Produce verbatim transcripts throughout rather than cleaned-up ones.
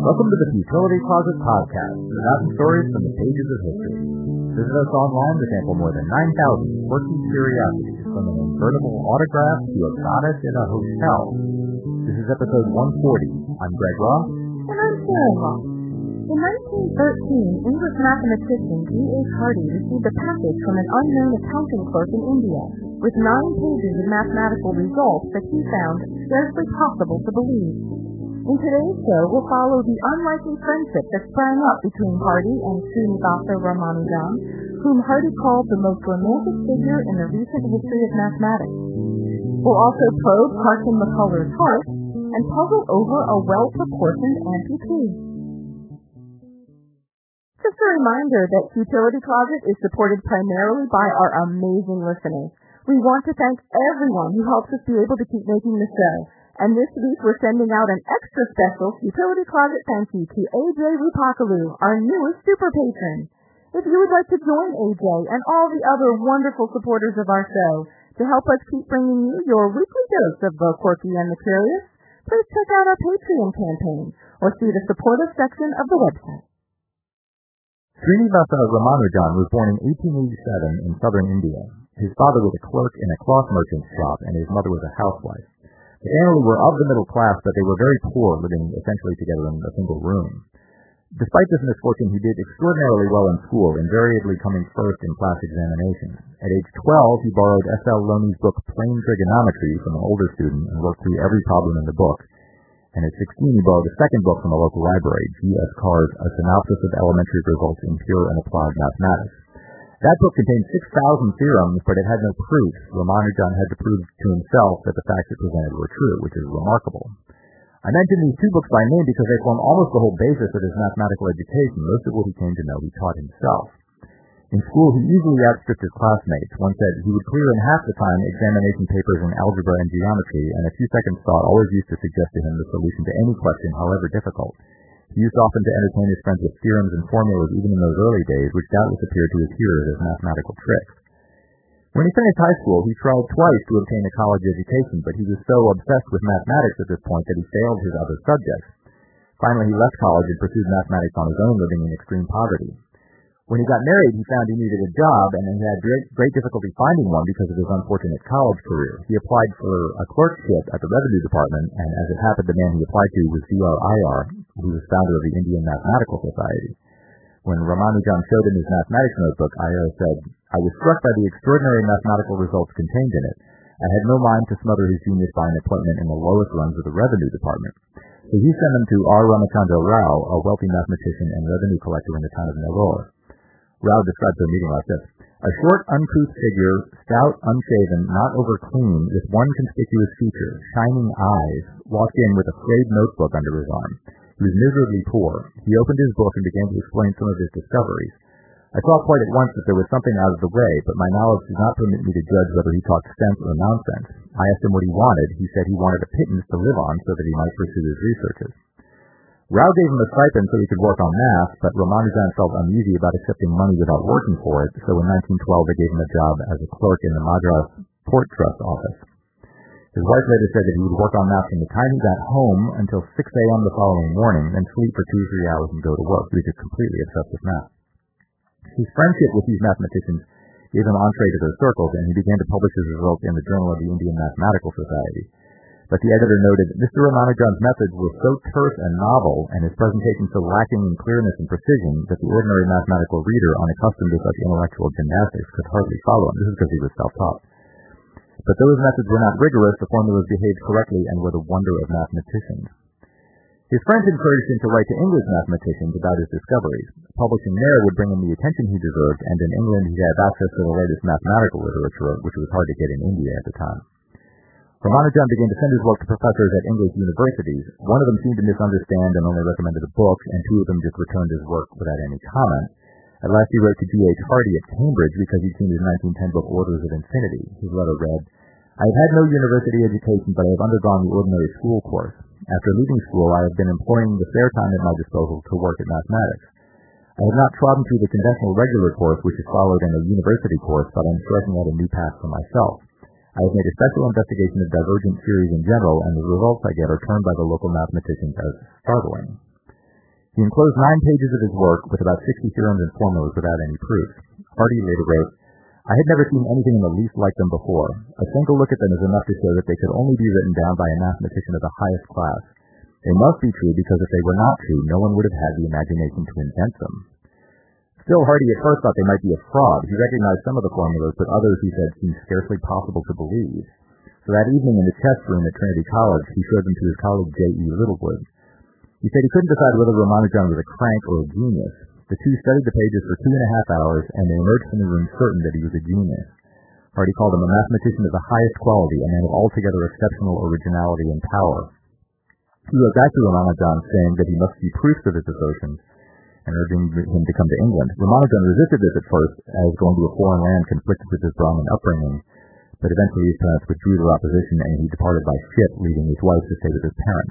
Welcome to the Futility Closet Podcast, forgotten stories from the pages of history. Visit us online to sample more than nine thousand quirky curiosities, from an invertible autograph to a goddess in a hotel. This is episode one forty. I'm Greg Ross. And I'm Sarah Ross. In nineteen thirteen, English mathematician G H Hardy received a package from an unknown accounting clerk in India, with nine pages of mathematical results that he found scarcely possible to believe. In today's show, we'll follow the unlikely friendship that sprang up between Hardy and Srinivasa Ramanujan, whom Hardy called the most romantic figure in the recent history of mathematics. We'll also probe Carson McCullers' heart and puzzle over a well-proportioned amputee. Just a reminder that Futility Closet is supported primarily by our amazing listeners. We want to thank everyone who helps us be able to keep making the show. And this week we're sending out an extra special Futility Closet thank you to A J Rupakalu, our newest super patron. If you would like to join A J and all the other wonderful supporters of our show to help us keep bringing you your weekly dose of the quirky and the curious, please check out our Patreon campaign or see the supportive section of the website. Srinivasa Ramanujan was born in eighteen eighty-seven in southern India. His father was a clerk in a cloth merchant's shop, and his mother was a housewife. The family were of the middle class, but they were very poor, living essentially together in a single room. Despite this misfortune, he did extraordinarily well in school, invariably coming first in class examinations. At age twelve, he borrowed S L Loney's book Plain Trigonometry from an older student and worked through every problem in the book. And at sixteen, he borrowed a second book from a local library, G S Carr's A Synopsis of Elementary Results in Pure and Applied Mathematics. That book contained six thousand theorems, but it had no proofs. Ramanujan had to prove to himself that the facts it presented were true, which is remarkable. I mention these two books by name because they form almost the whole basis of his mathematical education. Most of what he came to know he taught himself. In school, he easily outstripped his classmates. One said he would clear in half the time examination papers in algebra and geometry, and a few seconds thought always used to suggest to him the solution to any question, however difficult. He used often to entertain his friends with theorems and formulas even in those early days, which doubtless appeared to his hearers as mathematical tricks. When he finished high school, he tried twice to obtain a college education, but he was so obsessed with mathematics at this point that he failed his other subjects. Finally, he left college and pursued mathematics on his own, living in extreme poverty. When he got married, he found he needed a job, and he had great, great difficulty finding one because of his unfortunate college career. He applied for a clerkship at the Revenue Department, and as it happened, the man he applied to was D R I R, who was founder of the Indian Mathematical Society. When Ramanujan showed him his mathematics notebook, I R said, "I was struck by the extraordinary mathematical results contained in it. I had no mind to smother his genius by an appointment in the lowest rungs of the Revenue Department." So he sent him to R. Ramachandra Rao, a wealthy mathematician and revenue collector in the town of Nellore. Rao described the meeting like this: "A short, uncouth figure, stout, unshaven, not over clean, with one conspicuous feature, shining eyes, walked in with a frayed notebook under his arm. He was miserably poor. He opened his book and began to explain some of his discoveries. I saw quite at once that there was something out of the way, but my knowledge did not permit me to judge whether he talked sense or nonsense. I asked him what he wanted. He said he wanted a pittance to live on so that he might pursue his researches. Rao gave him a stipend so he could work on math, but Ramanujan felt uneasy about accepting money without working for it, so in nineteen twelve they gave him a job as a clerk in the Madras Port Trust office. His wife later said that he would work on math from the time he got home until six a.m. the following morning, then sleep for two or three hours and go to work. He was completely obsessed with math. His friendship with these mathematicians gave him entree to their circles, and he began to publish his results in the Journal of the Indian Mathematical Society. But the editor noted, Mister Ramanujan's methods were so terse and novel, and his presentation so lacking in clearness and precision, that the ordinary mathematical reader, unaccustomed to such intellectual gymnastics, could hardly follow him. This is because he was self-taught. But though his methods were not rigorous, the formulas behaved correctly and were the wonder of mathematicians. His friends encouraged him to write to English mathematicians about his discoveries. Publishing there would bring him the attention he deserved, and in England he had access to the latest mathematical literature, which was hard to get in India at the time. Ramanujan began to send his work to professors at English universities. One of them seemed to misunderstand and only recommended a book, and two of them just returned his work without any comment. At last he wrote to G H Hardy at Cambridge because he'd seen his nineteen ten book Orders of Infinity. His letter read, "I have had no university education, but I have undergone the ordinary school course. After leaving school, I have been employing the spare time at my disposal to work at mathematics. I have not trodden through the conventional regular course, which is followed in a university course, but I am striking out a new path for myself. I have made a special investigation of divergent series in general, and the results I get are termed by the local mathematicians as startling." He enclosed nine pages of his work with about sixty theorems and formulas without any proof. Hardy later wrote, I had never seen anything in the least like them before. A single look at them is enough to show that they could only be written down by a mathematician of the highest class. They must be true because if they were not true, no one would have had the imagination to invent them. Still, Hardy at first thought they might be a fraud. He recognized some of the formulas, but others, he said, seemed scarcely possible to believe. So that evening in the chess room at Trinity College, he showed them to his colleague J E Littlewood. He said he couldn't decide whether Ramanujan was a crank or a genius. The two studied the pages for two and a half hours, and they emerged from the room certain that he was a genius. Hardy called him a mathematician of the highest quality, a man of altogether exceptional originality and power. He wrote back to Ramanujan saying that he must see proofs of his assertions, and urging him to come to England. Ramanujan resisted this at first, as going to a foreign land conflicted with his Brahmin upbringing, but eventually his parents withdrew their opposition, and he departed by ship, leaving his wife to stay with his parents.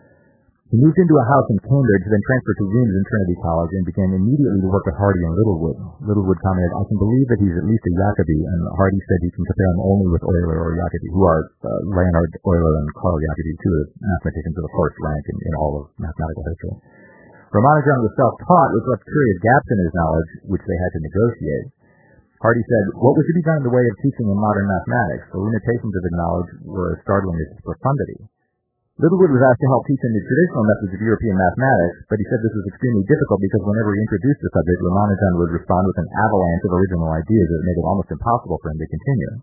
He moved into a house in Cambridge, then transferred to rooms in Trinity College, and began immediately to work with Hardy and Littlewood. Littlewood commented, I can believe that he's at least a Jacobi, and Hardy said he can compare him only with Euler or Jacobi, who are uh, Leonhard Euler and Carl Jacobi, two of the mathematicians of the first rank in, in all of mathematical history. Ramanujan was self-taught, which left curious gaps in his knowledge, which they had to negotiate. Hardy said, what was to be done in the way of teaching in modern mathematics? The limitations of his knowledge were as startling as its profundity. Littlewood was asked to help teach him the traditional methods of European mathematics, but he said this was extremely difficult because whenever he introduced the subject, Ramanujan would respond with an avalanche of original ideas that made it almost impossible for him to continue.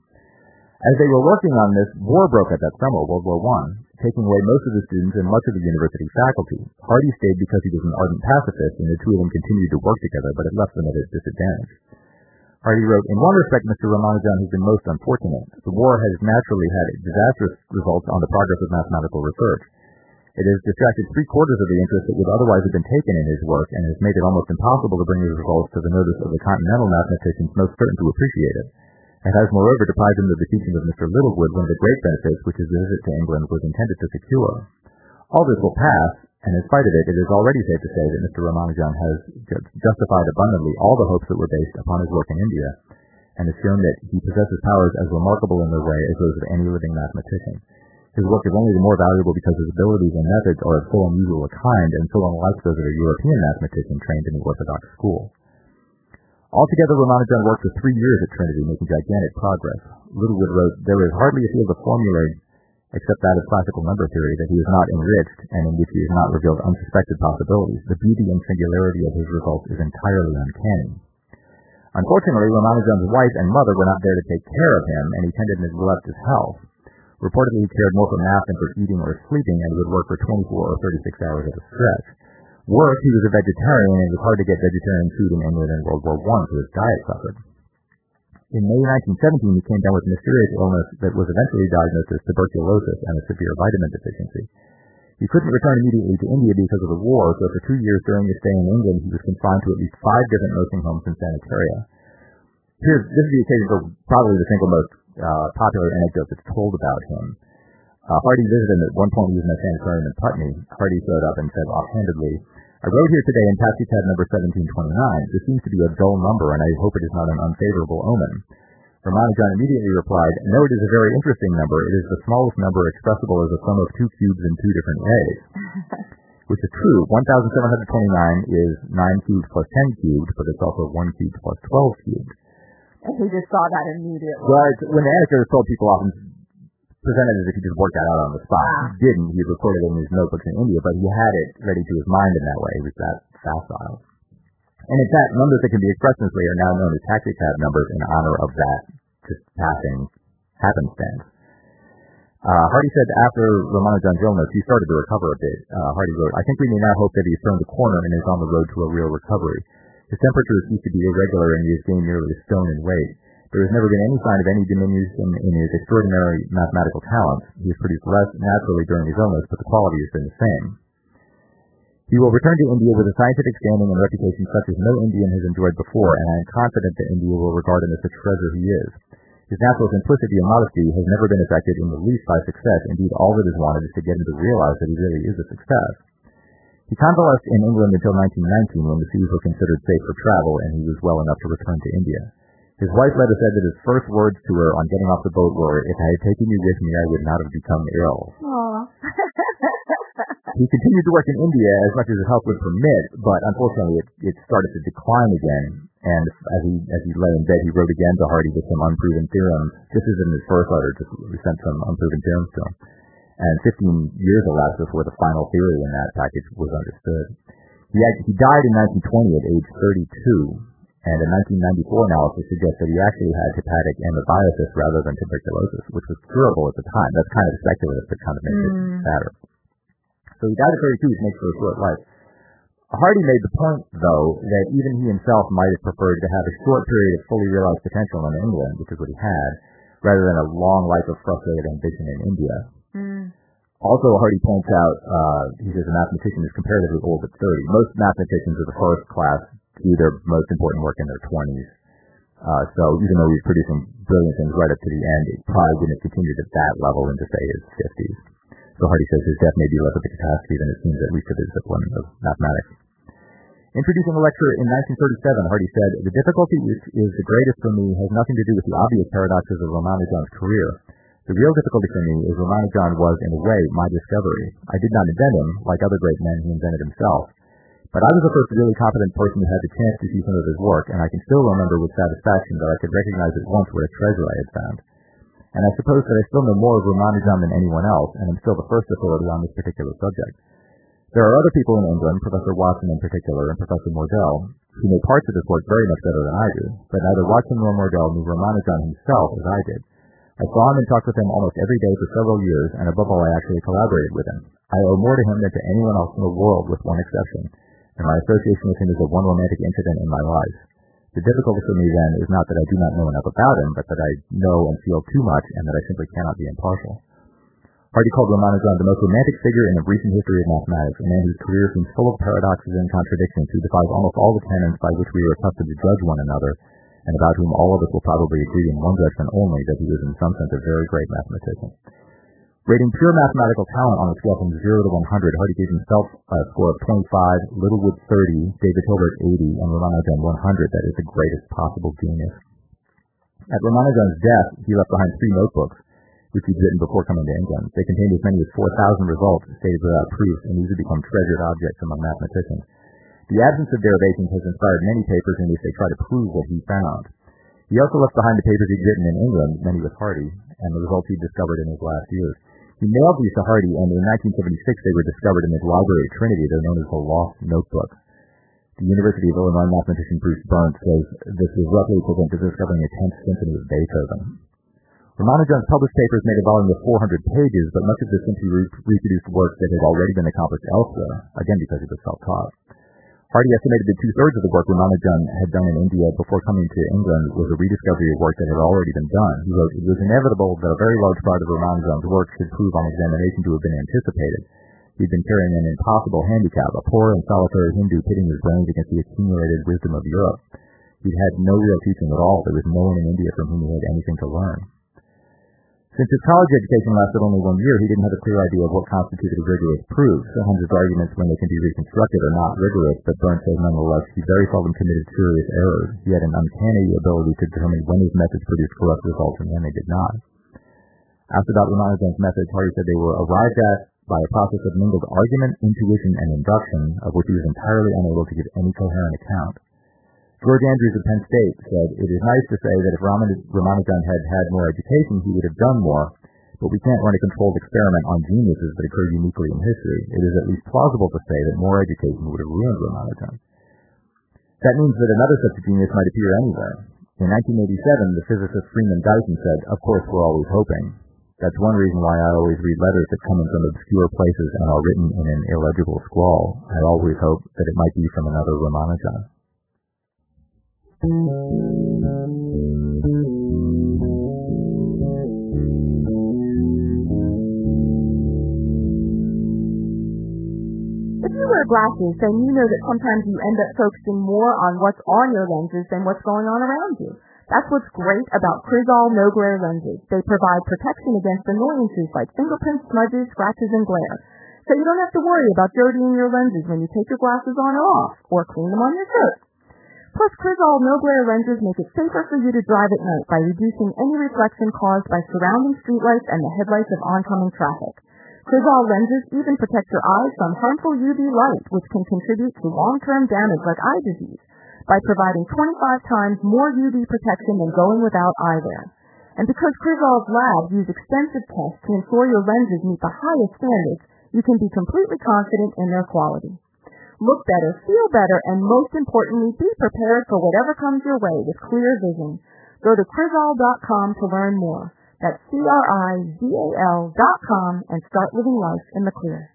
As they were working on this, war broke out that summer, World War One, taking away most of the students and much of the university faculty. Hardy stayed because he was an ardent pacifist, and the two of them continued to work together, but it left them at a disadvantage. Hardy wrote, in one respect, Mister Ramanujan has been most unfortunate. The war has naturally had disastrous results on the progress of mathematical research. It has distracted three-quarters of the interest that would otherwise have been taken in his work, and has made it almost impossible to bring his results to the notice of the continental mathematicians most certain to appreciate it. It has, moreover, deprived him of the teaching of Mister Littlewood, one of the great benefits which his visit to England was intended to secure. All this will pass, and in spite of it, it is already safe to say that Mister Ramanujan has justified abundantly all the hopes that were based upon his work in India, and has shown that he possesses powers as remarkable in their way as those of any living mathematician. His work is only the more valuable because his abilities and methods are of so unusual a kind, and so unlike those of a European mathematician trained in the orthodox school. Altogether, Ramanujan worked for three years at Trinity, making gigantic progress. Littlewood wrote, there is hardly a field of formulae except that of classical number theory, that he is not enriched, and in which he has not revealed unsuspected possibilities. The beauty and singularity of his results is entirely uncanny. Unfortunately, Ramanujan's wife and mother were not there to take care of him, and he tended to neglect his health. Reportedly, he cared more for math than for eating or sleeping, and would work for twenty-four or thirty-six hours at a stretch. Worse, he was a vegetarian, and it was hard to get vegetarian food in England in World War One, so his diet suffered. In May nineteen seventeen, he came down with a mysterious illness that was eventually diagnosed as tuberculosis and a severe vitamin deficiency. He couldn't return immediately to India because of the war, so for two years during his stay in England, he was confined to at least five different nursing homes and sanitaria. Here's, this is the occasion for probably the single most uh, popular anecdote that's told about him. Uh, Hardy visited him at one point. He was in a sanitarium in Putney. Hardy showed up and said offhandedly, I rode here today in taxicab number seventeen twenty-nine. This seems to be a dull number, and I hope it is not an unfavorable omen. Ramanujan immediately replied, no, it is a very interesting number. It is the smallest number expressible as a sum of two cubes in two different ways. Which is true. one thousand seven hundred twenty-nine is nine cubed plus ten cubed, but it's also one cubed plus twelve cubed. And he just saw that immediately. Well, when the anecdote is told, people often presented as if he just worked that out on the spot. Ah. He didn't. He recorded it in his notebooks in India, but he had it ready to his mind in that way. He was that facile. And in fact, numbers that can be expressed in this way are now known as taxicab numbers in honor of that just passing happenstance. Uh, Hardy said after Ramanujan's illness, he started to recover a bit. Uh, Hardy wrote, I think we may now hope that he has turned the corner and is on the road to a real recovery. His temperature ceased to be irregular, and he has gained nearly a stone in weight. There has never been any sign of any diminution in his extraordinary mathematical talents. He has produced less naturally during his illness, but the quality has been the same. He will return to India with a scientific standing and reputation such as no Indian has enjoyed before, and I am confident that India will regard him as the treasure he is. His natural simplicity and modesty has never been affected in the least by success. Indeed, all that is wanted is to get him to realize that he really is a success. He convalesced in England until nineteen nineteen, when the seas were considered safe for travel, and he was well enough to return to India. His wife later said that his first words to her on getting off the boat were, if I had taken you with me, I would not have become ill. Aww. He continued to work in India as much as his health would permit, but unfortunately it, it started to decline again, and as he as he lay in bed, he wrote again to Hardy with some unproven theorems, just as in his first letter, just sent some unproven theorems to him. And fifteen years elapsed before the final theory in that package was understood. He, had, he died in nineteen twenty at age thirty-two, and a nineteen ninety-four analysis suggests that he actually had hepatic amebiasis rather than tuberculosis, which was curable at the time. That's kind of speculative, but kind of makes mm. it sadder. So he died at thirty-two, which makes for a short life. Hardy made the point, though, that even he himself might have preferred to have a short period of fully realized potential in England, which is what he had, rather than a long life of frustrated ambition in India. Mm. Also, Hardy points out, uh, he says a mathematician is comparatively old at thirty. Most mathematicians of the first class do their most important work in their twenties. Uh, so even though he's producing brilliant things right up to the end, it probably wouldn't have continued at that level into, say, his fifties. So Hardy says his death may be less of a catastrophe than it seems, at least to the discipline of mathematics. Introducing a lecture in nineteen thirty-seven, Hardy said, "The difficulty which is the greatest for me has nothing to do with the obvious paradoxes of Ramanujan's career. The real difficulty for me is Ramanujan was, in a way, my discovery. I did not invent him. Like other great men, he invented himself. But I was the first really competent person who had the chance to see some of his work, and I can still remember with satisfaction that I could recognize at once what a treasure I had found. And I suppose that I still know more of Ramanujan than anyone else, and am still the first authority on this particular subject. There are other people in England, Professor Watson in particular, and Professor Mordell, who know parts of this work very much better than I do, but neither Watson nor Mordell knew Ramanujan himself as I did. I saw him and talked with him almost every day for several years, and above all, I actually collaborated with him. I owe more to him than to anyone else in the world, with one exception, and my association with him is the one romantic incident in my life. The difficulty for me, then, is not that I do not know enough about him, but that I know and feel too much, and that I simply cannot be impartial." Hardy called Ramanujan the most romantic figure in the recent history of mathematics, a man whose career seems full of paradoxes and contradictions, who defies almost all the canons by which we are accustomed to judge one another, and about whom all of us will probably agree in one judgment only, that he was in some sense a very great mathematician. Rating pure mathematical talent on a scale from zero to one hundred, Hardy gave himself a score of twenty-five, Littlewood thirty, David Hilbert eighty, and Ramanujan one hundred. That is the greatest possible genius. At Ramanujan's death, he left behind three notebooks, which he'd written before coming to England. They contained as many as four thousand results stated without proof, and these have become treasured objects among mathematicians. The absence of derivations has inspired many papers in which they try to prove what he found. He also left behind the papers he'd written in England, many with Hardy, and the results he'd discovered in his last years. He mailed these to Hardy, and in nineteen seventy-six they were discovered in his library at Trinity. They're known as the Lost Notebook. The University of Illinois mathematician Bruce Burnt says this is roughly equivalent to discovering a tenth symphony of Beethoven. Ramanujan's published papers made a volume of four hundred pages, but much of this simply re- reproduced work that had already been accomplished elsewhere, again because he was self-taught. Hardy estimated that two-thirds of the work Ramanujan had done in India before coming to England was a rediscovery of work that had already been done. He wrote, "It was inevitable that a very large part of Ramanujan's work should prove on examination to have been anticipated. He'd been carrying an impossible handicap, a poor and solitary Hindu pitting his brains against the accumulated wisdom of Europe. He'd had no real teaching at all. There was no one in India from whom he had anything to learn." Since his college education lasted only one year, he didn't have a clear idea of what constituted a rigorous proof. Sometimes his arguments, when they can be reconstructed, are not rigorous, but Burnt says nonetheless he very seldom committed serious errors. He had an uncanny ability to determine when his methods produced correct results and when they did not. Asked about Ramanujan's methods, Hardy said they were arrived at by a process of mingled argument, intuition, and induction, of which he was entirely unable to give any coherent account. George Andrews of Penn State said, "It is nice to say that if Ramanujan had had more education, he would have done more, but we can't run a controlled experiment on geniuses that occur uniquely in history. It is at least plausible to say that more education would have ruined Ramanujan." That means that another such genius might appear anywhere. In nineteen eighty-seven, the physicist Freeman Dyson said, "Of course, we're always hoping. That's one reason why I always read letters that come in from obscure places and are written in an illegible scrawl. I always hope that it might be from another Ramanujan." If you were glasses, then you know that sometimes you end up focusing more on what's on your lenses than what's going on around you. That's what's great about Crizal no-glare lenses. They provide protection against annoyances like fingerprints, smudges, scratches, and glare. So you don't have to worry about dirtying your lenses when you take your glasses on or off, or clean them on your shirt. Plus, Crizal no-glare lenses make it safer for you to drive at night by reducing any reflection caused by surrounding streetlights and the headlights of oncoming traffic. Crizal lenses even protect your eyes from harmful U V light, which can contribute to long-term damage like eye disease, by providing twenty-five times more U V protection than going without eyewear. And because Crizal's labs use extensive tests to ensure your lenses meet the highest standards, you can be completely confident in their quality. Look better, feel better, and most importantly, be prepared for whatever comes your way with clear vision. Go to Crizal dot com to learn more. That's C R I Z A L dot com and start living life in the clear.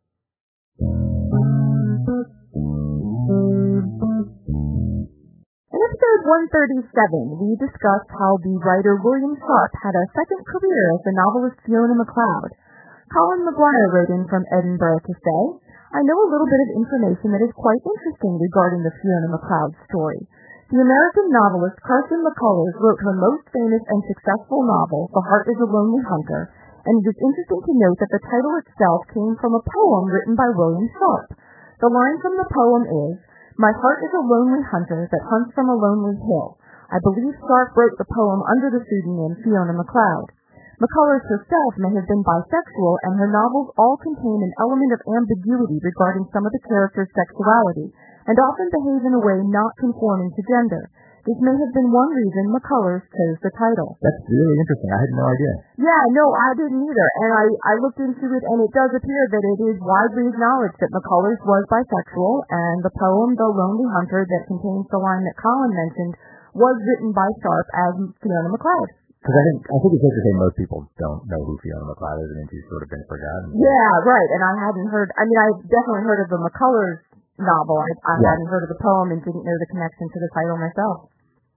In episode one thirty-seven, we discussed how the writer William Sharp had a second career as the novelist Fiona Macleod. Colin McGuire wrote in from Edinburgh to say, I know a little bit of information that is quite interesting regarding the Fiona Macleod story. The American novelist Carson McCullers wrote her most famous and successful novel, The Heart is a Lonely Hunter, and it is interesting to note that the title itself came from a poem written by William Sharp. The line from the poem is, My heart is a lonely hunter that hunts from a lonely hill. I believe Sharp wrote the poem under the pseudonym Fiona Macleod. McCullers herself may have been bisexual, and her novels all contain an element of ambiguity regarding some of the characters' sexuality, and often behave in a way not conforming to gender. This may have been one reason McCullers chose the title. That's really interesting. I had no idea. Yeah, no, I didn't either. And I, I looked into it, and it does appear that it is widely acknowledged that McCullers was bisexual, and the poem, The Lonely Hunter, that contains the line that Colin mentioned, was written by Sharp as Fiona Macleod. Because I think I think it's safe to say most people don't know who Fiona Macleod is, and she's sort of been forgotten. Yeah, right. And I hadn't heard. I mean, I've definitely heard of the McCullers novel. I, I yeah. hadn't heard of the poem and didn't know the connection to the title myself.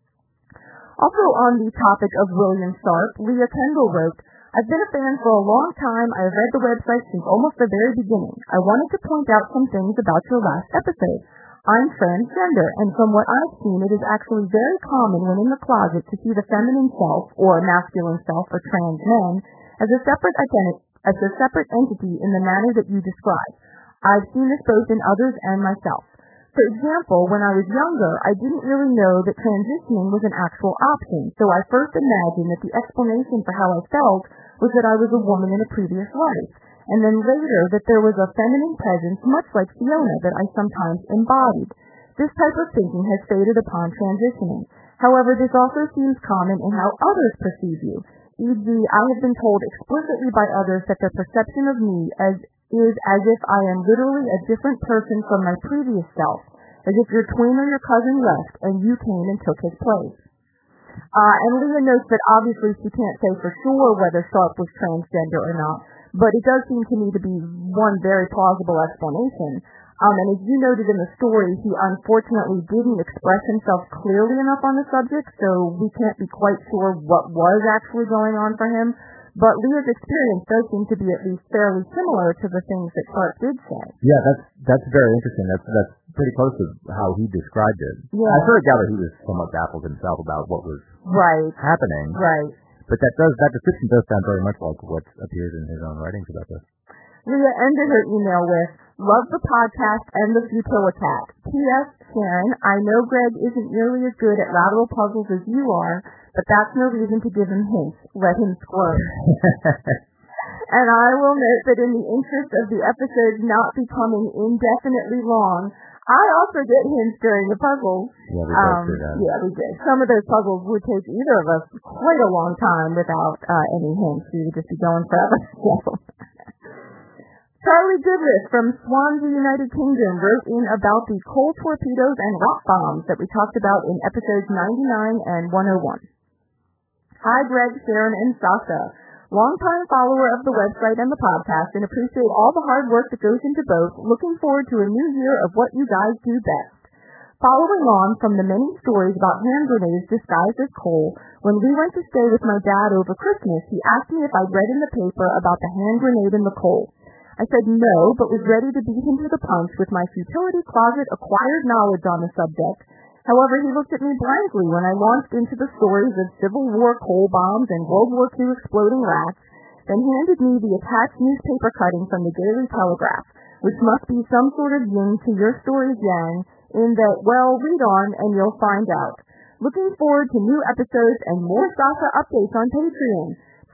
Also on the topic of William Sharp, Leah Kendall wrote, I've been a fan for a long time. I've read the website since almost the very beginning. I wanted to point out some things about your last episode. I'm transgender, and from what I've seen, it is actually very common when in the closet to see the feminine self, or masculine self, or trans men, as a separate identity, as a separate entity in the manner that you describe. I've seen this both in others and myself. For example, when I was younger, I didn't really know that transitioning was an actual option, so I first imagined that the explanation for how I felt was that I was a woman in a previous life, and then later that there was a feminine presence much like Fiona that I sometimes embodied. This type of thinking has faded upon transitioning. However, this also seems common in how others perceive you. for example, I have been told explicitly by others that their perception of me as is as if I am literally a different person from my previous self, as if your twin or your cousin left and you came and took his place. Uh, and Leah notes that obviously she can't say for sure whether Sharp was transgender or not, but it does seem to me to be one very plausible explanation. Um, and as you noted in the story, he unfortunately didn't express himself clearly enough on the subject, so we can't be quite sure what was actually going on for him. But Leah's experience does seem to be at least fairly similar to the things that Sharp did say. Yeah, that's that's very interesting. That's that's pretty close to how he described it. Yeah. I sort of gather he was somewhat baffled himself about what was right. happening. Right. But that does that description does sound very much like what appears in his own writings about this. Leah ended her email with, love the podcast and the Futilitat. P S. Sharon, I know Greg isn't nearly as good at lateral puzzles as you are, but that's no reason to give him hints. Let him squirm. And I will note that in the interest of the episodes not becoming indefinitely long, I also get hints during the puzzles. Yeah, we um, did that. Yeah, we did. Some of those puzzles would take either of us quite a long time without uh, any hints. We would just be going forever. Charlie Goodrich from Swansea, United Kingdom, wrote in about the coal torpedoes and rock bombs that we talked about in episodes ninety-nine and one oh one. Hi, Greg, Sharon, and Sasha. Longtime follower of the website and the podcast, and appreciate all the hard work that goes into both. Looking forward to a new year of what you guys do best. Following on from the many stories about hand grenades disguised as coal, when we went to stay with my dad over Christmas, he asked me if I'd read in the paper about the hand grenade and the coal. I said no, but was ready to beat him to the punch with my futility closet acquired knowledge on the subject. However, he looked at me blankly when I launched into the stories of Civil War coal bombs and World War Two exploding rats, then handed me the attached newspaper cutting from the Daily Telegraph, which must be some sort of yin to your story's yang, in that, well, read on and you'll find out. Looking forward to new episodes and more Sasha updates on Patreon.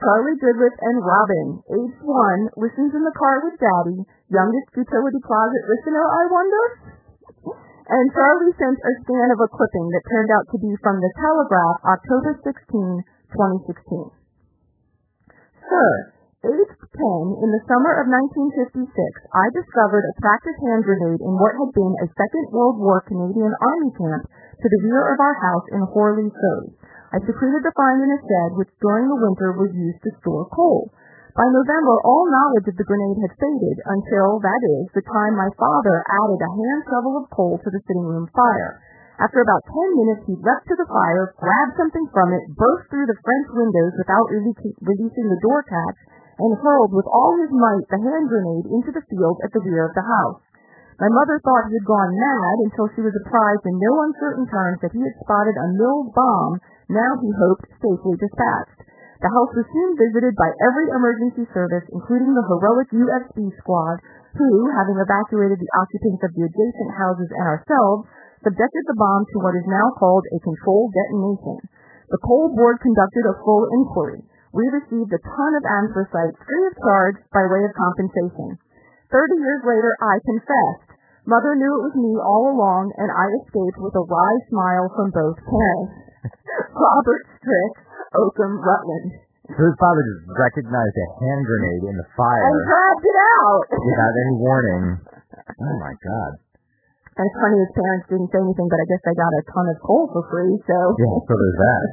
Charlie Goodrich and Robin, age one, listens in the car with Daddy, youngest utility closet listener, I wonder? And Charlie sent a scan of a clipping that turned out to be from the Telegraph, October sixteenth, twenty sixteen. Sir, aged ten, in the summer of nineteen fifty-six, I discovered a practice hand grenade in what had been a Second World War Canadian Army camp to the rear of our house in Horley, Surrey. I secreted the find in a shed which during the winter was used to store coal. By November, all knowledge of the grenade had faded until, that is, the time my father added a hand shovel of coal to the sitting room fire. After about ten minutes, he leapt to the fire, grabbed something from it, burst through the French windows without rele- releasing the door catch, and hurled with all his might the hand grenade into the field at the rear of the house. My mother thought he had gone mad until she was apprised in no uncertain terms that he had spotted a milled bomb, now he hoped safely dispatched. The house was soon visited by every emergency service, including the heroic U S B squad, who, having evacuated the occupants of the adjacent houses and ourselves, subjected the bomb to what is now called a controlled detonation. The coal board conducted a full inquiry. We received a ton of anthracite free of charge by way of compensation. Thirty years later, I confessed. Mother knew it was me all along, and I escaped with a wry smile from both parents. Robert Strick, Oakham, Rutland. So his father just recognized a hand grenade in the fire. And grabbed it out. Without any warning. Oh my God. And it's funny his parents didn't say anything, but I guess they got a ton of coal for free, so. Yeah, so there's that.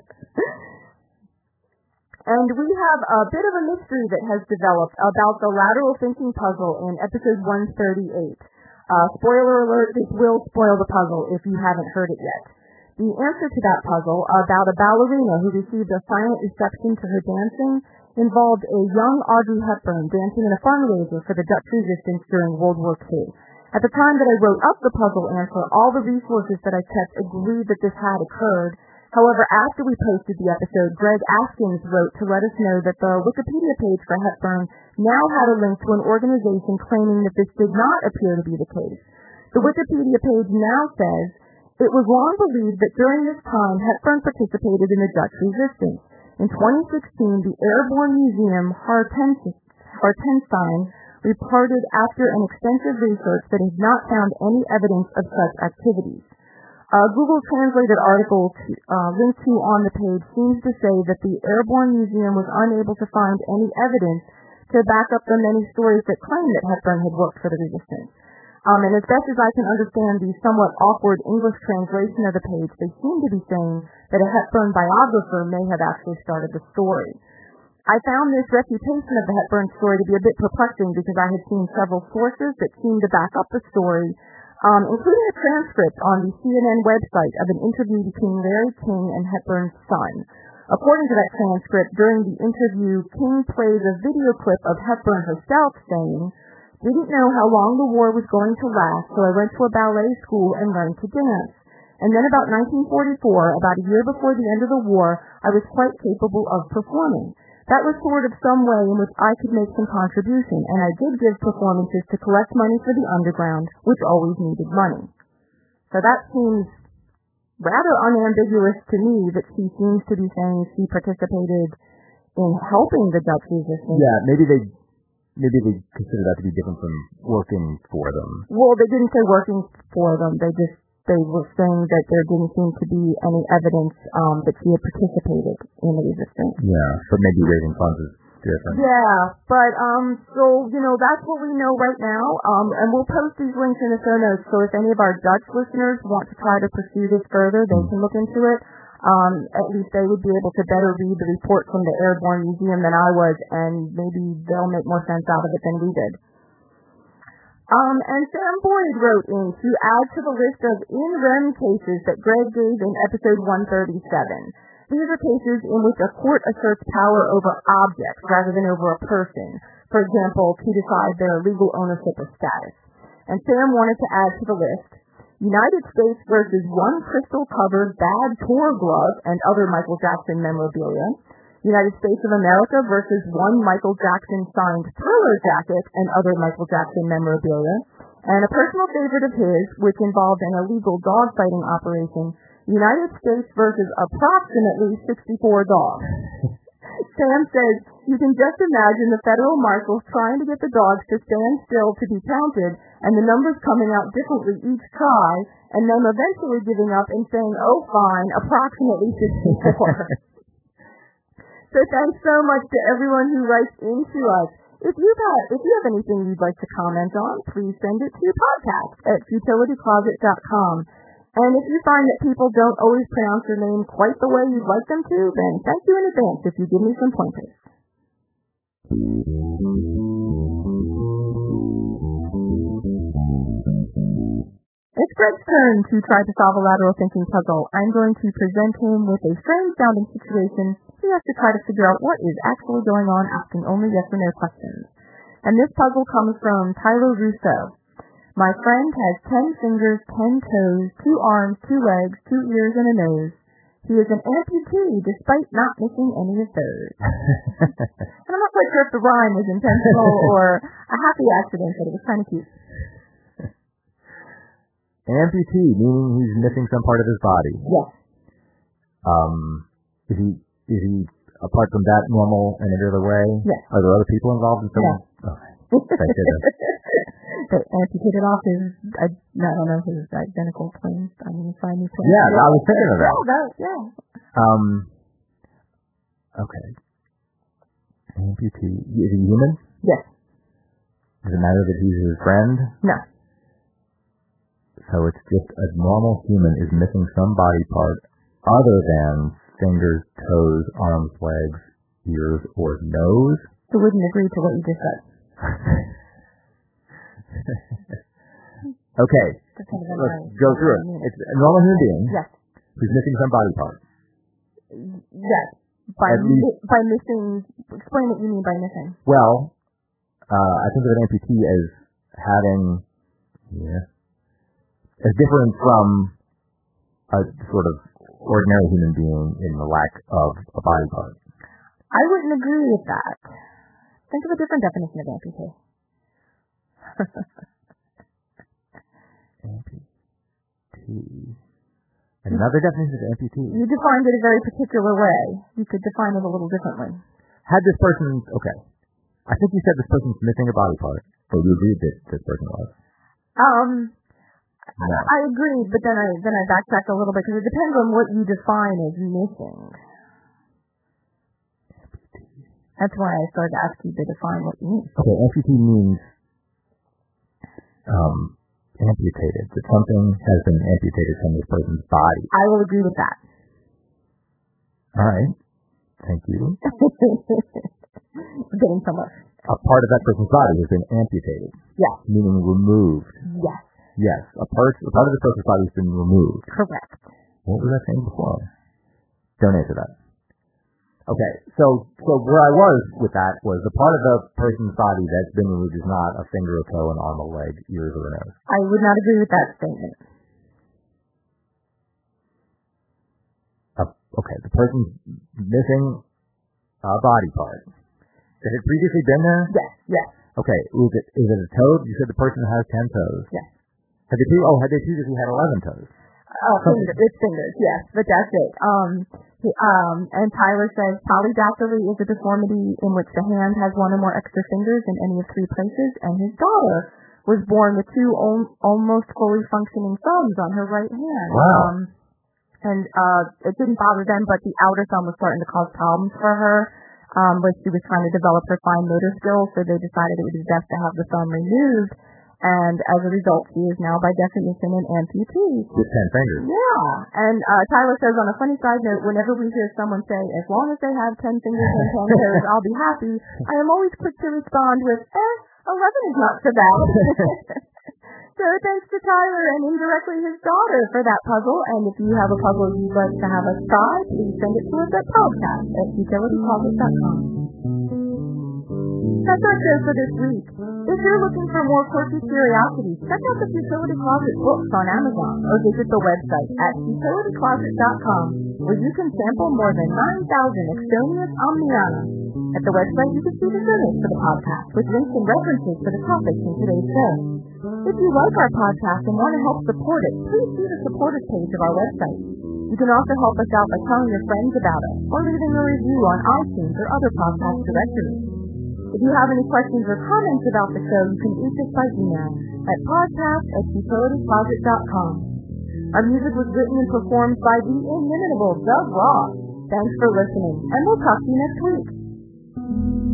And we have a bit of a mystery that has developed about the lateral thinking puzzle in episode one thirty-eight. Uh, spoiler alert, this will spoil the puzzle if you haven't heard it yet. The answer to that puzzle, about a ballerina who received a silent reception to her dancing, involved a young Audrey Hepburn dancing in a fundraiser for the Dutch resistance during World War Two. At the time that I wrote up the puzzle answer, all the resources that I kept agreed that this had occurred. However, after we posted the episode, Greg Askins wrote to let us know that the Wikipedia page for Hepburn now had a link to an organization claiming that this did not appear to be the case. The Wikipedia page now says, it was long believed that during this time Hepburn participated in the Dutch resistance. In twenty sixteen, the Airborne Museum Hartenstein reported after an extensive research that it had not found any evidence of such activities. A Google translated article to, uh, linked to on the page seems to say that the Airborne Museum was unable to find any evidence to back up the many stories that claim that Hepburn had worked for the resistance. Um, and as best as I can understand the somewhat awkward English translation of the page, they seem to be saying that a Hepburn biographer may have actually started the story. I found this reputation of the Hepburn story to be a bit perplexing because I had seen several sources that seemed to back up the story, um, including a transcript on the C N N website of an interview between Larry King and Hepburn's son. According to that transcript, during the interview, King plays a video clip of Hepburn herself saying, "Didn't know how long the war was going to last, so I went to a ballet school and learned to dance. And then about nineteen forty-four, about a year before the end of the war, I was quite capable of performing. That was sort of some way in which I could make some contribution, and I did give performances to collect money for the underground, which always needed money." So that seems rather unambiguous to me that she seems to be saying she participated in helping the Dutch resistance. Yeah, maybe they maybe they consider that to be different from working for them. Well, they didn't say working for them. They just they were saying that there didn't seem to be any evidence um, that she had participated in the resistance. Yeah, but maybe raising funds is different. Yeah, but um, so you know that's what we know right now. Um, and we'll post these links in the show notes. So if any of our Dutch listeners want to try to pursue this further, they can look into it. Um, at least they would be able to better read the report from the Airborne Museum than I was, and maybe they'll make more sense out of it than we did. Um, and Sam Boyd wrote in to add to the list of in rem cases that Greg gave in episode one thirty-seven. These are cases in which a court asserts power over objects rather than over a person, for example, to decide their legal ownership or status. And Sam wanted to add to the list, United States versus one crystal-covered bad tour glove and other Michael Jackson memorabilia, United States of America versus one Michael Jackson signed Thriller jacket and other Michael Jackson memorabilia, and a personal favorite of his, which involved an illegal dog-fighting operation, United States versus approximately sixty-four dogs. Sam says he You can just imagine the federal marshals trying to get the dogs to stand still to be counted, and the numbers coming out differently each try, and them eventually giving up and saying, oh, fine, approximately sixty-four. So thanks so much to everyone who writes into us. If you have, if you have anything you'd like to comment on, please send it to podcast at futility closet dot com. And if you find that people don't always pronounce your name quite the way you'd like them to, then thank you in advance if you give me some pointers. It's Greg's turn to try to solve a lateral thinking puzzle. I'm going to present him with a strange-sounding situation. He has to try to figure out what is actually going on, asking only yes or no questions. And this puzzle comes from Tyler Russo. My friend has ten fingers, ten toes, two arms, two legs, two ears, and a nose. He is an amputee despite not missing any of those. And I'm not quite sure if the rhyme was intentional or a happy accident, but it was kind of cute. Amputee, meaning he's missing some part of his body. Yes. Um, is he, is he, apart from that, normal in any other way? Yes. Are there other people involved in some? No. Oh, thank goodness. They amputated off his, I, I don't know, his identical twin. I mean, Siamese twin. Yeah, I was thinking of that. Oh, that, yeah. Um, okay. Amputee. Is he human? Yes. Does it matter that he's his friend? No. So it's just a normal human is missing some body part other than fingers, toes, arms, legs, ears, or nose? I wouldn't agree to what you just said. Okay, kind of let's right. go through it. It's a normal human being yes. who's missing some body part. Yes. By, mi- by missing, explain what you mean by missing. Well, uh, I think of an amputee as having, yeah, as different from a sort of ordinary human being in the lack of a body part. I wouldn't agree with that. Think of a different definition of amputee. Amputee. Another definition of amputee. You defined it a very particular way. You could define it a little differently. Had this person, okay, I think you said this person's missing a body part, so you agreed that this person was. Um, no. I agree, but then I then I backtracked a little bit because it depends on what you define as missing. Amputee. That's why I started to ask you to define what you mean. Okay, amputee means um, amputated, that something has been amputated from this person's body. I will agree with that. All right. Thank you. Getting somewhere. A part of that person's body has been amputated. Yes. Meaning removed. Yes. Yes. A part, a part of this person's body has been removed. Correct. What was I saying before? Don't answer that. Okay, so so where I was with that was the part of the person's body that's been removed is not a finger, a toe, an arm, a leg, ears, or a nose. I would not agree with that statement. Uh, okay, the person's missing a body part. Had it previously been there? Yes, yes. Okay, is it is it a toe? You said the person has ten toes. Yes. Had they pre- oh, had they previously had eleven toes? Oh, fingers, it's fingers, yes, but that's it. Um, he, um, and Tyler says polydactyly is a deformity in which the hand has one or more extra fingers in any of three places, and his daughter was born with two al- almost fully functioning thumbs on her right hand. Wow. Um, and uh, it didn't bother them, but the outer thumb was starting to cause problems for her, um, when she was trying to develop her fine motor skills, so they decided it would be best to have the thumb removed. And as a result, she is now, by definition, an amputee. With ten fingers. Yeah. And uh, Tyler says, on a funny side note, whenever we hear someone say, as long as they have ten fingers and ten toes, I'll be happy, I am always quick to respond with, eh, eleven is not so bad. So thanks to Tyler and indirectly his daughter for that puzzle. And if you have a puzzle you'd like to have us try, please send it to us at podcast at futility closet dot com. That's our show for this week. If you're looking for more quirky curiosities, check out the Futility Closet books on Amazon or visit the website at futility closet dot com, where you can sample more than nine thousand Extonius omniana. At the website, you can see the show notes for the podcast with links and references for the topics in today's show. If you like our podcast and want to help support it, please see the supporters page of our website. You can also help us out by telling your friends about us or leaving a review on iTunes or other podcast directories. If you have any questions or comments about the show, you can reach us by email at podcast at futilitycloset dot com. Our music was written and performed by the inimitable Doug Ross. Thanks for listening, and we'll talk to you next week.